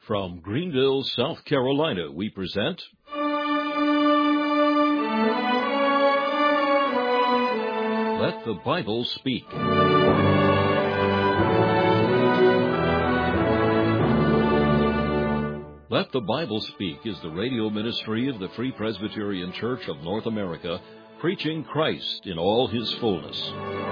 From Greenville, South Carolina, we present Let the Bible Speak. Let the Bible Speak is the radio ministry of the Free Presbyterian Church of North America, preaching Christ in all His fullness.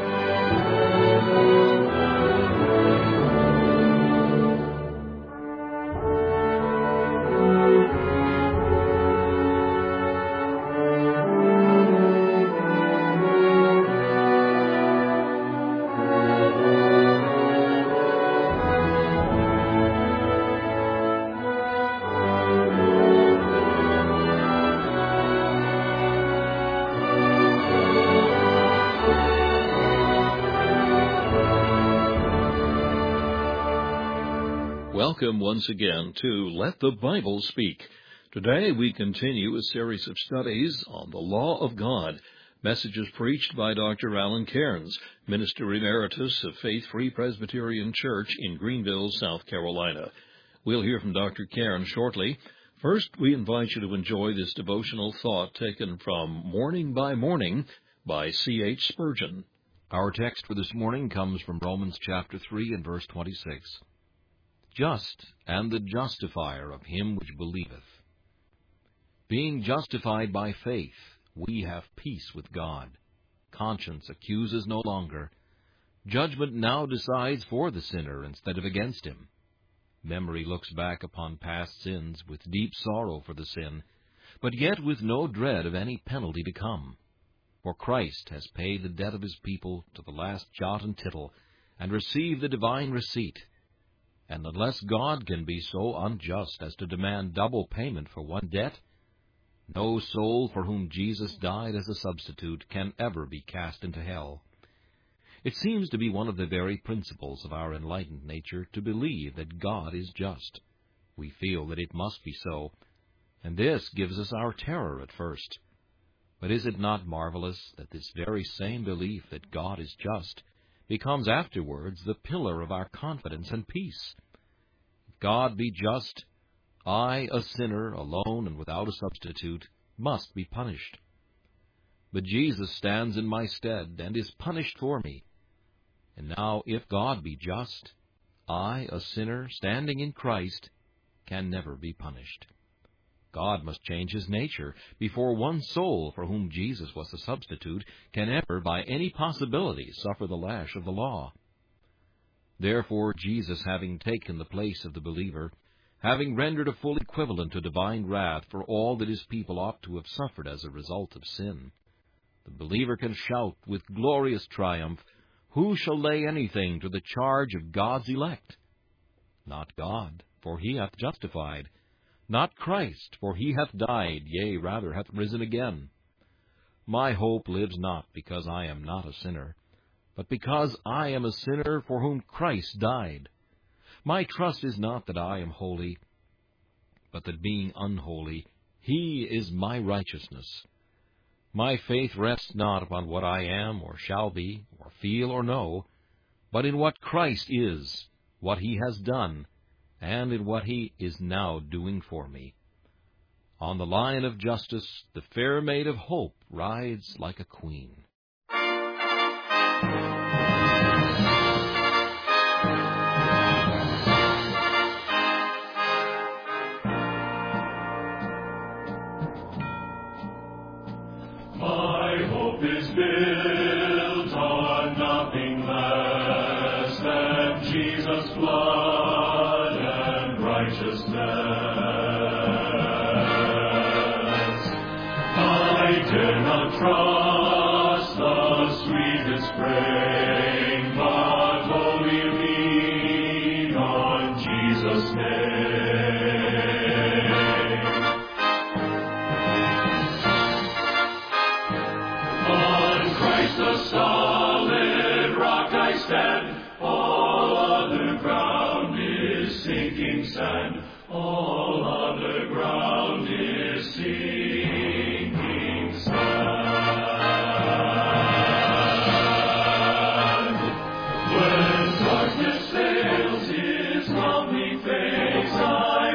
Welcome once again to Let the Bible Speak. Today we continue a series of studies on the law of God, messages preached by Dr. Alan Cairns, Minister Emeritus of Faith Free Presbyterian Church in Greenville, South Carolina. We'll hear from Dr. Cairns shortly. First, we invite you to enjoy this devotional thought taken from Morning by Morning by C.H. Spurgeon. Our text for this morning comes from Romans chapter 3 and verse 26. Just and the justifier of him which believeth. Being justified by faith, we have peace with God. Conscience accuses no longer. Judgment now decides for the sinner instead of against him. Memory looks back upon past sins with deep sorrow for the sin, but yet with no dread of any penalty to come. For Christ has paid the debt of his people to the last jot and tittle, and received the divine receipt. And unless God can be so unjust as to demand double payment for one debt, no soul for whom Jesus died as a substitute can ever be cast into hell. It seems to be one of the very principles of our enlightened nature to believe that God is just. We feel that it must be so, and this gives us our terror at first. But is it not marvelous that this very same belief that God is just becomes afterwards the pillar of our confidence and peace? If God be just, I, a sinner, alone and without a substitute, must be punished. But Jesus stands in my stead and is punished for me. And now, if God be just, I, a sinner, standing in Christ, can never be punished. God must change his nature before one soul for whom Jesus was the substitute can ever by any possibility suffer the lash of the law. Therefore, Jesus, having taken the place of the believer, having rendered a full equivalent to divine wrath for all that his people ought to have suffered as a result of sin, the believer can shout with glorious triumph, "Who shall lay anything to the charge of God's elect? Not God, for he hath justified. Not Christ, for he hath died, yea, rather hath risen again. My hope lives not because I am not a sinner, but because I am a sinner for whom Christ died. My trust is not that I am holy, but that being unholy, he is my righteousness. My faith rests not upon what I am or shall be, or feel or know, but in what Christ is, what he has done, and in what he is now doing for me. On the lion of justice, the fair maid of hope rides like a queen." My hope is built on nothing less than Jesus' blood and righteousness. I dare not trust the sweetest frame, but wholly lean on Jesus' name. On Christ the solid rock I stand, all other ground is sinking sand, all other ground is sinking sand. When darkness veils his lovely face, I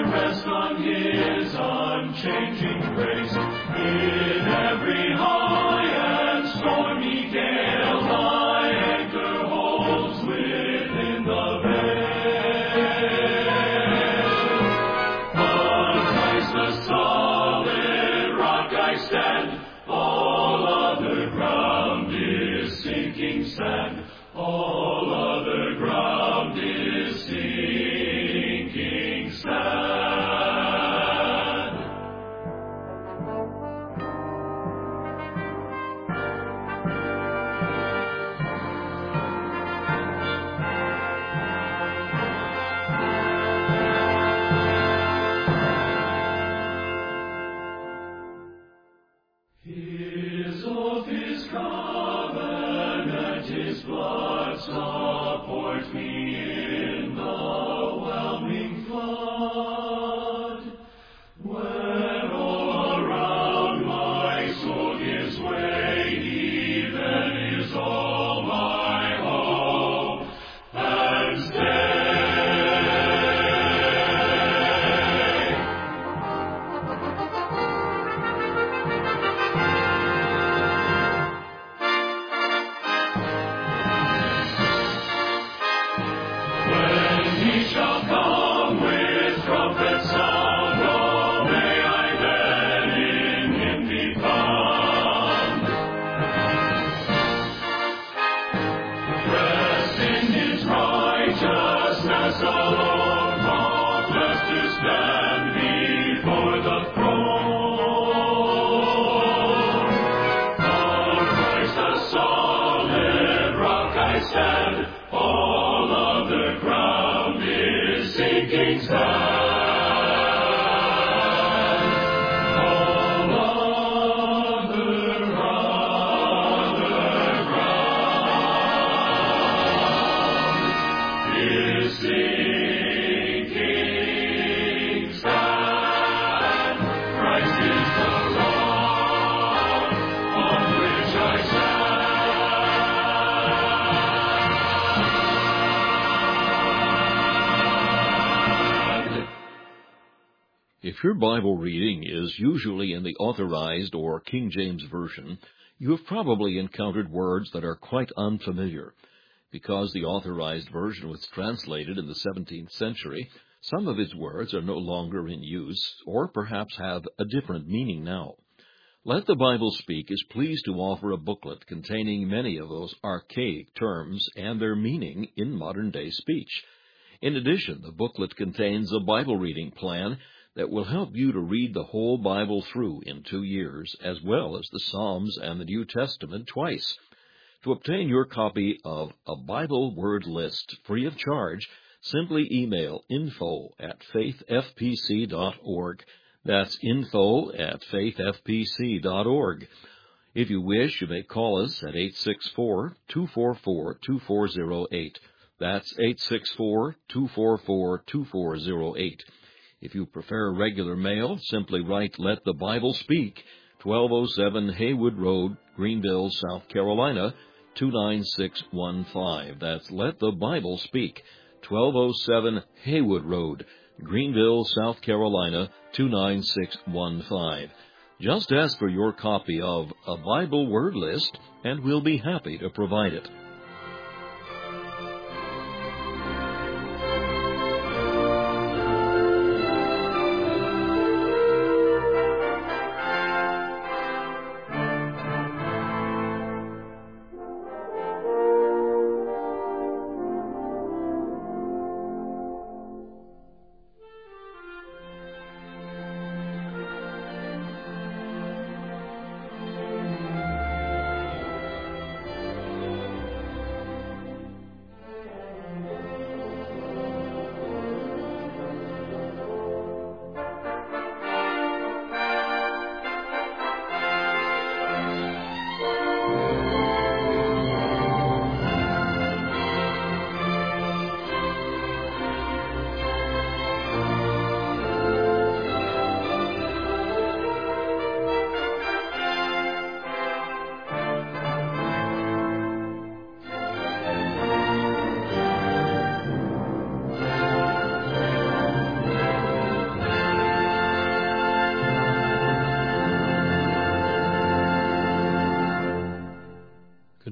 unchanging grace. In every high and stormy gale, my anchor holds within the veil. On Christ the solid rock I stand, all other ground is sinking sand. All other ground is sinking sand. His oath, His covenant, His blood support me in the whelming flood. When all around my soul gives way, He then is all my hope and stay. When He shall come with trumpet sound, oh, may I then in Him be found. Dressed in His righteousness alone, faultless to stand before the throne. On Christ the solid rock I stand, all other ground is sinking sand. All other ground is sinking sand. Christ is the rock on which I stand. If your Bible reading is usually in the Authorized or King James Version, you have probably encountered words that are quite unfamiliar. Because the Authorized Version was translated in the 17th century, some of its words are no longer in use, or perhaps have a different meaning now. Let the Bible Speak is pleased to offer a booklet containing many of those archaic terms and their meaning in modern-day speech. In addition, the booklet contains a Bible reading plan that will help you to read the whole Bible through in 2 years, as well as the Psalms and the New Testament twice. To obtain your copy of A Bible Word List free of charge, simply email info@faithfpc.org. That's info@faithfpc.org. If you wish, you may call us at 864-244-2408. That's 864-244-2408. If you prefer regular mail, simply write Let the Bible Speak, 1207 Haywood Road, Greenville, South Carolina, 29615. That's Let the Bible Speak, 1207 Haywood Road, Greenville, South Carolina, 29615. Just ask for your copy of A Bible Word List, and we'll be happy to provide it.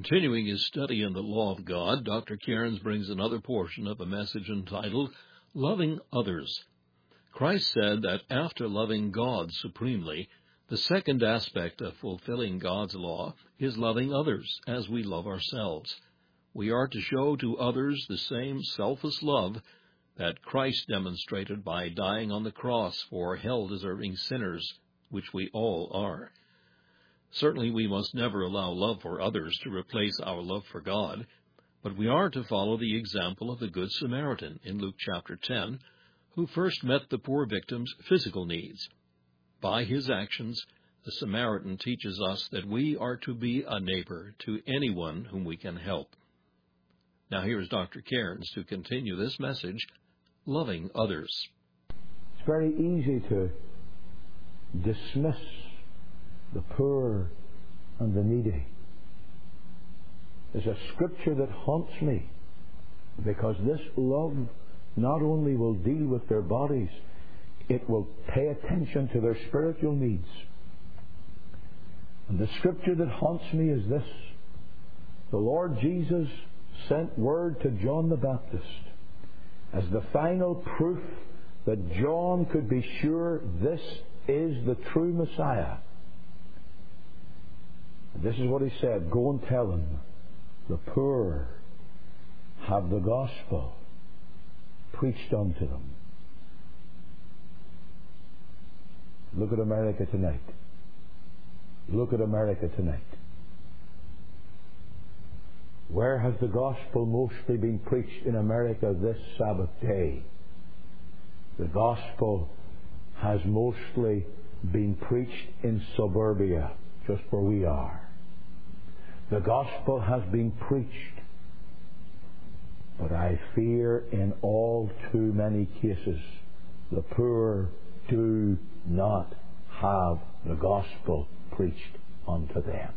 Continuing his study in the law of God, Dr. Cairns brings another portion of a message entitled, Loving Others. Christ said that after loving God supremely, the second aspect of fulfilling God's law is loving others as we love ourselves. We are to show to others the same selfless love that Christ demonstrated by dying on the cross for hell-deserving sinners, which we all are. Certainly we must never allow love for others to replace our love for God, but we are to follow the example of the Good Samaritan in Luke chapter 10, who first met the poor victim's physical needs. By his actions, the Samaritan teaches us that we are to be a neighbor to anyone whom we can help. Now here's Dr. Cairns to continue this message, Loving Others. It's very easy to dismiss the poor and the needy. There's a scripture that haunts me, because this love not only will deal with their bodies, it will pay attention to their spiritual needs. And the scripture that haunts me is this. The Lord Jesus sent word to John the Baptist as the final proof that John could be sure this is the true Messiah. And this is what he said, go and tell him, the poor have the gospel preached unto them. Look at America tonight. Look at America tonight. Where has the gospel mostly been preached in America this Sabbath day? The gospel has mostly been preached in suburbia, just where we are. The gospel has been preached, but I fear in all too many cases the poor do not have the gospel preached unto them.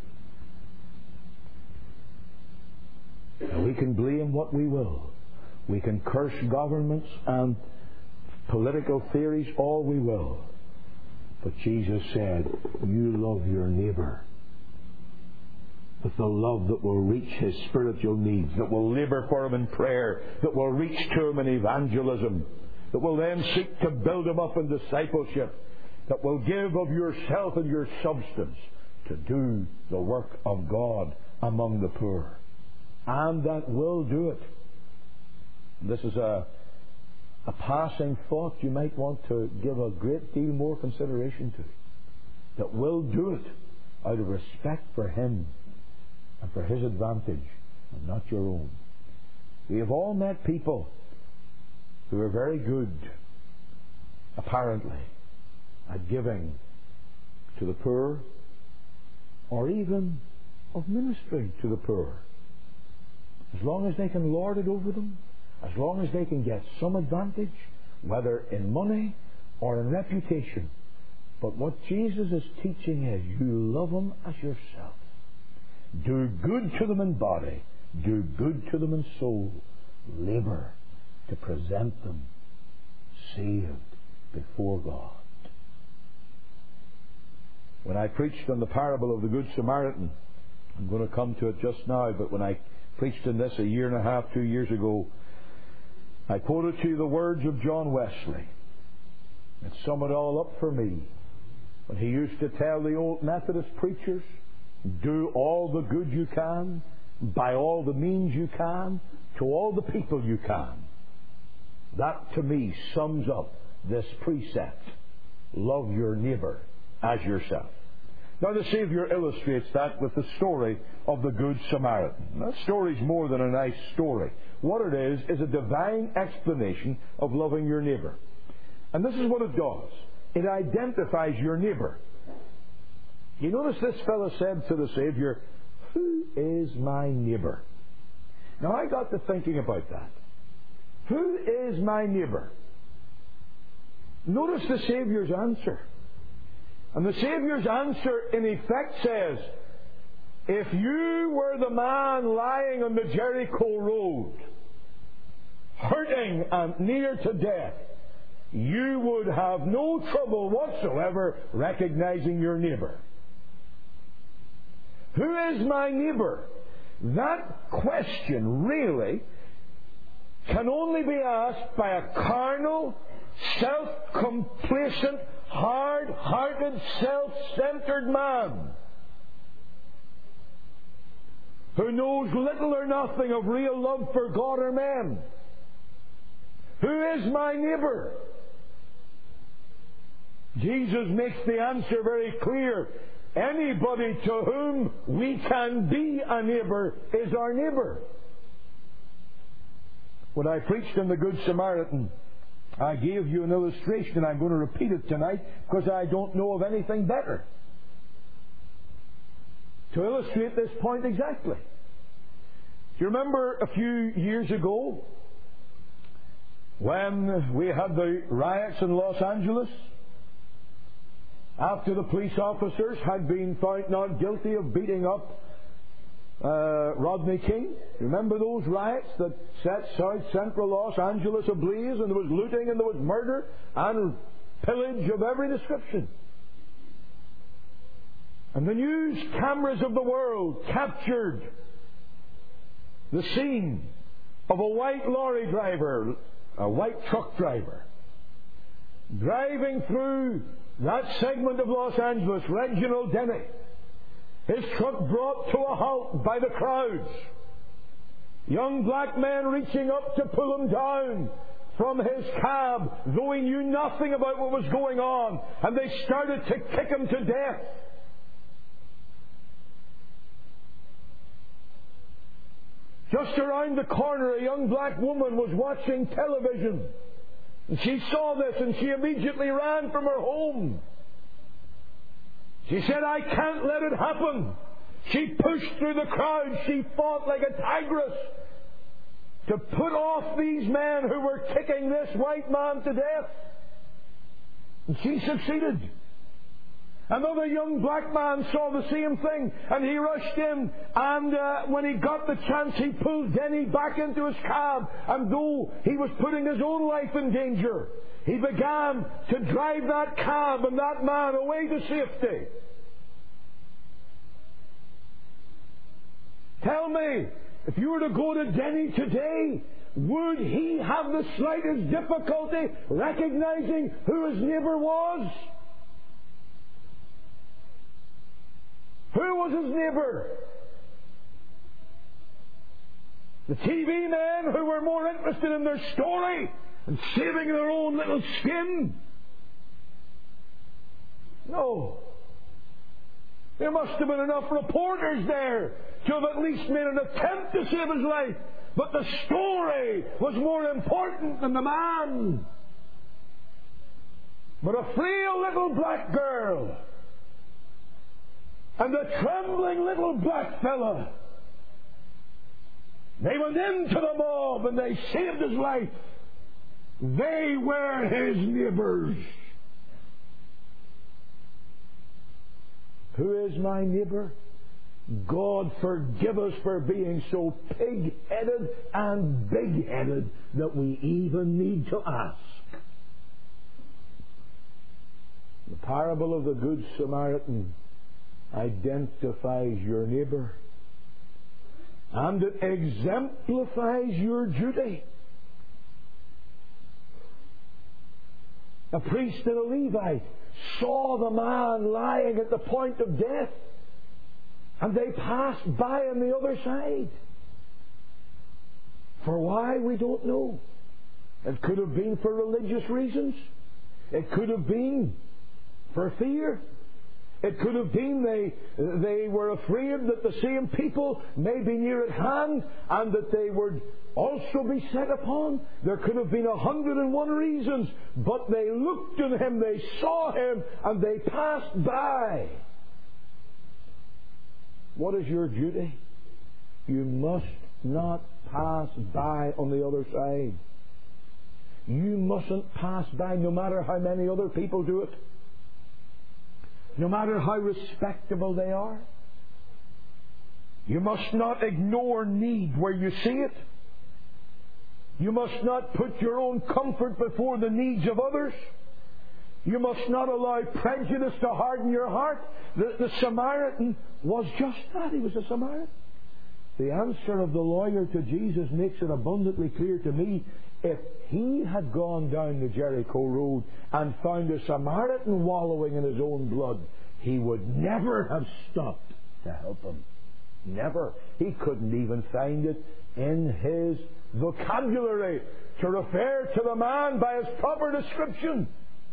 Now, we can blame what we will. We can curse governments and political theories all we will. But Jesus said, you love your neighbour with the love that will reach his spiritual needs, that will labour for him in prayer, that will reach to him in evangelism, that will then seek to build him up in discipleship, that will give of yourself and your substance to do the work of God among the poor. And that will do it. This is a passing thought you might want to give a great deal more consideration to. That will do it out of respect for him and for his advantage and not your own. We have all met people who are very good, apparently, at giving to the poor, or even of ministering to the poor. As long as they can lord it over them, as long as they can get some advantage, whether in money or in reputation. But what Jesus is teaching is, you love them as yourself. Do good to them in body, do good to them in soul. Labour to present them saved before God. When I preached on the parable of the Good Samaritan, I'm going to come to it just now, but when I preached on this 1.5 years, 2 years ago, I quoted to you the words of John Wesley. It summed it all up for me. When he used to tell the old Methodist preachers, do all the good you can, by all the means you can, to all the people you can. That to me sums up this precept. Love your neighbour as yourself. Now the Saviour illustrates that with the story of the Good Samaritan. That story's more than a nice story. What it is a divine explanation of loving your neighbour. And this is what it does. It identifies your neighbour. You notice this fellow said to the Saviour, who is my neighbour? Now I got to thinking about that. Who is my neighbour? Notice the Saviour's answer. And the Saviour's answer in effect says, if you were the man lying on the Jericho road, hurting and near to death, you would have no trouble whatsoever recognizing your neighbour. Who is my neighbour? that question really can only be asked by a carnal, self-complacent, hard-hearted, self-centered man who knows little or nothing of real love for God or men. Who is my neighbour? Jesus makes the answer very clear. Anybody to whom we can be a neighbour is our neighbour. When I preached on the Good Samaritan, I gave you an illustration, and I'm going to repeat it tonight because I don't know of anything better to illustrate this point exactly. Do you remember a few years ago when we had the riots in Los Angeles? After the police officers had been found not guilty of beating up Rodney King. Remember those riots that set South Central Los Angeles ablaze, and there was looting and there was murder and pillage of every description. And the news cameras of the world captured the scene of a white lorry driver, a white truck driver, driving through that segment of Los Angeles, Reginald Denny. His truck brought to a halt by the crowds. Young black men reaching up to pull him down from his cab, though he knew nothing about what was going on, and they started to kick him to death. Just around the corner, a young black woman was watching television. And she saw this, and she immediately ran from her home. She said, "I can't let it happen." She pushed through the crowd. She fought like a tigress to put off these men who were kicking this white man to death. And she succeeded. Another young black man saw the same thing, and he rushed in, and when he got the chance, he pulled Denny back into his cab, and though he was putting his own life in danger, he began to drive that cab and that man away to safety. Tell me, if you were to go to Denny today, would he have the slightest difficulty recognizing who his neighbour was? Who was his neighbour? The TV men who were more interested in their story and saving their own little skin? No. There must have been enough reporters there to have at least made an attempt to save his life. But the story was more important than the man. But a frail little black girl and a trembling little black fella, they went into the mob and they saved his life. They were his neighbours. Who is my neighbour? God forgive us for being so pig-headed and big-headed that we even need to ask. The parable of the Good Samaritan identifies your neighbour, and it exemplifies your duty. A priest and a Levite saw the man lying at the point of death, and they passed by on the other side. For why, we don't know. It could have been for religious reasons. It could have been for fear. It could have been they were afraid that the same people may be near at hand and that they would also be set upon. There could have been 101 reasons, but they looked at him, they saw him, and they passed by. What is your duty? You must not pass by on the other side. You mustn't pass by no matter how many other people do it. No matter how respectable they are. You must not ignore need where you see it. You must not put your own comfort before the needs of others. You must not allow prejudice to harden your heart. The Samaritan was just that. He was a Samaritan. The answer of the lawyer to Jesus makes it abundantly clear to me. If he had gone down the Jericho road and found a Samaritan wallowing in his own blood, he would never have stopped to help him. Never. He couldn't even find it in his vocabulary to refer to the man by his proper description.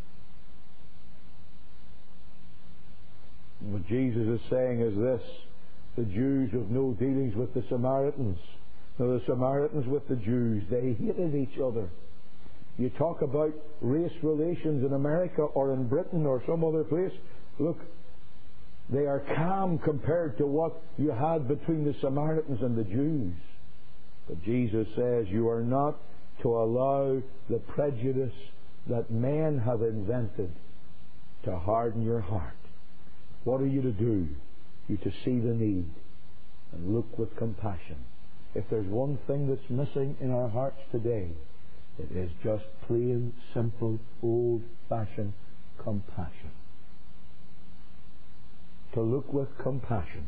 What Jesus is saying is this: the Jews have no dealings with the Samaritans. Now, the Samaritans with the Jews, they hated each other. You talk about race relations in America or in Britain or some other place, look, they are calm compared to what you had between the Samaritans and the Jews. But Jesus says you are not to allow the prejudice that men have invented to harden your heart. What are you to do? You're to see the need and look with compassion. If there's one thing that's missing in our hearts today, it is just plain, simple, old-fashioned compassion. To look with compassion.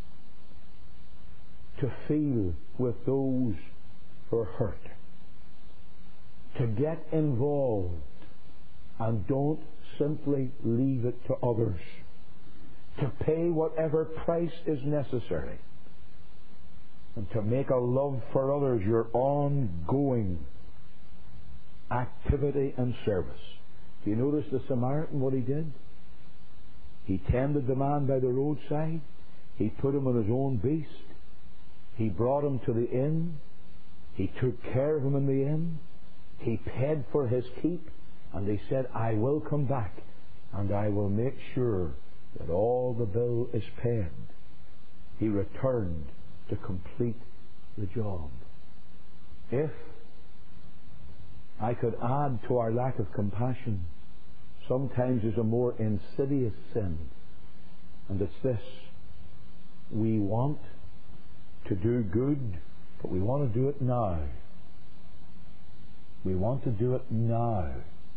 To feel with those who are hurt. To get involved and don't simply leave it to others. To pay whatever price is necessary. And to make a love for others your ongoing activity and service. Do you notice the Samaritan, what he did? He tended the man by the roadside. He put him on his own beast. He brought him to the inn. He took care of him in the inn. He paid for his keep. And he said, I will come back and I will make sure that all the bill is paid. He returned to complete the job. If I could add to our lack of compassion, sometimes there's a more insidious sin, and it's this: we want to do good, but we want to do it now. We want to do it now.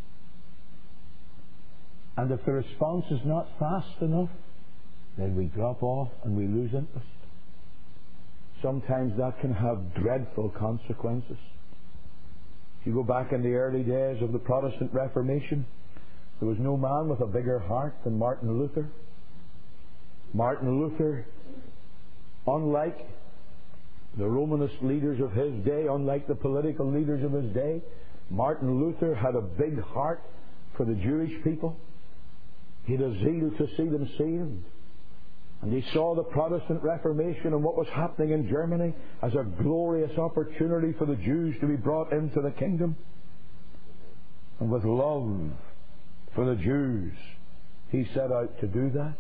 And if the response is not fast enough, then we drop off and we lose interest. Sometimes that can have dreadful consequences. If you go back in the early days of the Protestant Reformation, there was no man with a bigger heart than Martin Luther. Martin Luther, unlike the Romanist leaders of his day, unlike the political leaders of his day, Martin Luther had a big heart for the Jewish people. He had a zeal to see them saved. And he saw the Protestant Reformation and what was happening in Germany as a glorious opportunity for the Jews to be brought into the kingdom. And with love for the Jews, he set out to do that.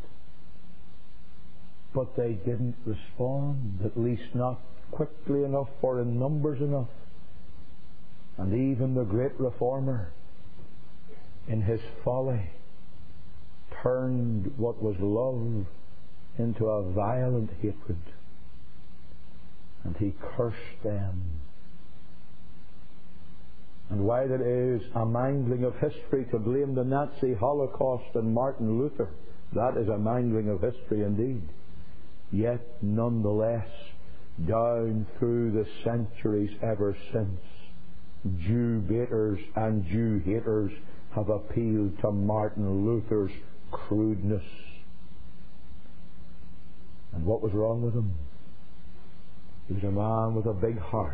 But they didn't respond, at least not quickly enough or in numbers enough. And even the great reformer, in his folly, turned what was love into a violent hatred. And he cursed them. And while it is a mangling of history to blame the Nazi Holocaust on Martin Luther, that is a mangling of history indeed. Yet nonetheless, down through the centuries ever since, Jew baiters and Jew haters have appealed to Martin Luther's crudeness. And what was wrong with him? He was a man with a big heart.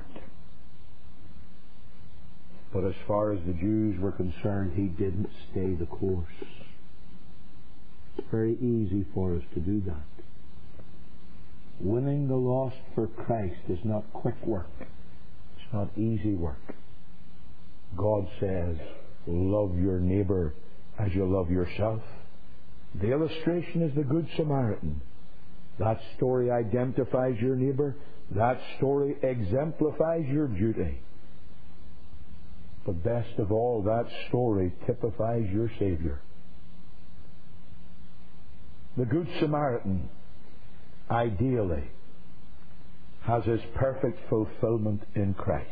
But as far as the Jews were concerned, he didn't stay the course. It's very easy for us to do that. Winning the lost for Christ is not quick work. It's not easy work. God says, love your neighbour as you love yourself. The illustration is the Good Samaritan. That story identifies your neighbour. That story exemplifies your duty. But best of all, that story typifies your Saviour. The Good Samaritan, ideally, has his perfect fulfillment in Christ.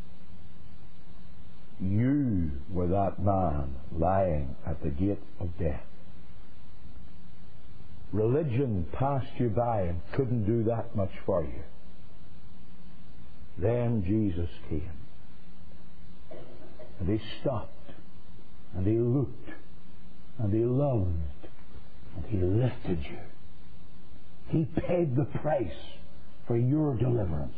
You were that man lying at the gate of death. Religion passed you by and couldn't do that much for you. Then Jesus came. And He stopped. And He looked. And He loved. And He lifted you. He paid the price for your deliverance.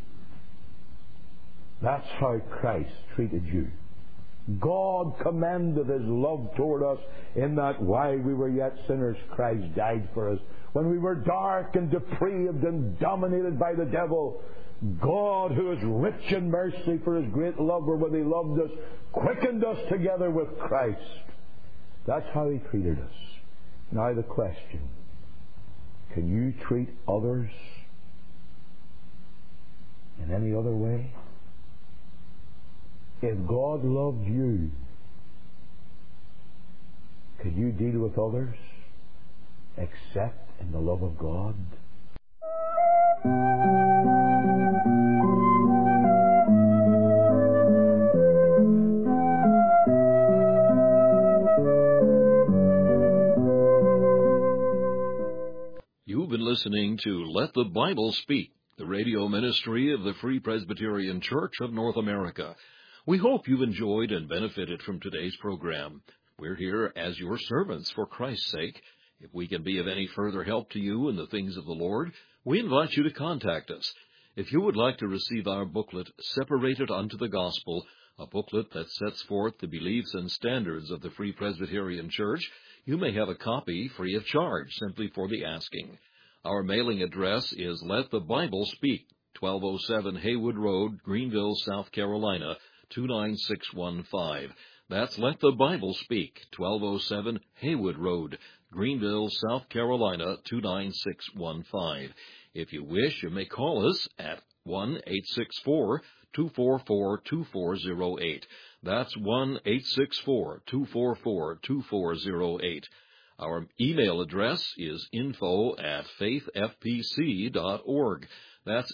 That's how Christ treated you. God commended His love toward us in that while we were yet sinners, Christ died for us. When we were dark and depraved and dominated by the devil, God, who is rich in mercy for His great love wherewith He loved us, quickened us together with Christ. That's how He treated us. Now the question, can you treat others in any other way? If God loved you, could you deal with others except in the love of God? You've been listening to Let the Bible Speak, the radio ministry of the Free Presbyterian Church of North America. We hope you've enjoyed and benefited from today's program. We're here as your servants for Christ's sake. If we can be of any further help to you in the things of the Lord, we invite you to contact us. If you would like to receive our booklet, Separated Unto the Gospel, a booklet that sets forth the beliefs and standards of the Free Presbyterian Church, you may have a copy free of charge, simply for the asking. Our mailing address is Let the Bible Speak, 1207 Haywood Road, Greenville, South Carolina, 29615. That's Let the Bible Speak, 1207 Haywood Road, Greenville, South Carolina, 29615. If you wish, you may call us at 1-864-244-2408. That's 1-864-244-2408. Our email address is info@faithfpc.org. That's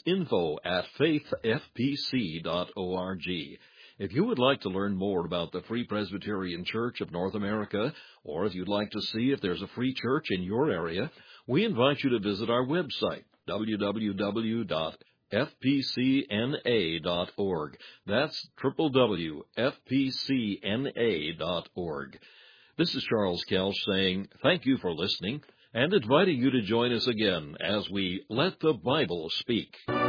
info@faithfpc.org. If you would like to learn more about the Free Presbyterian Church of North America, or if you'd like to see if there's a free church in your area, we invite you to visit our website, www.fpcna.org. That's www.fpcna.org. This is Charles Kelch saying thank you for listening and inviting you to join us again as we Let the Bible Speak.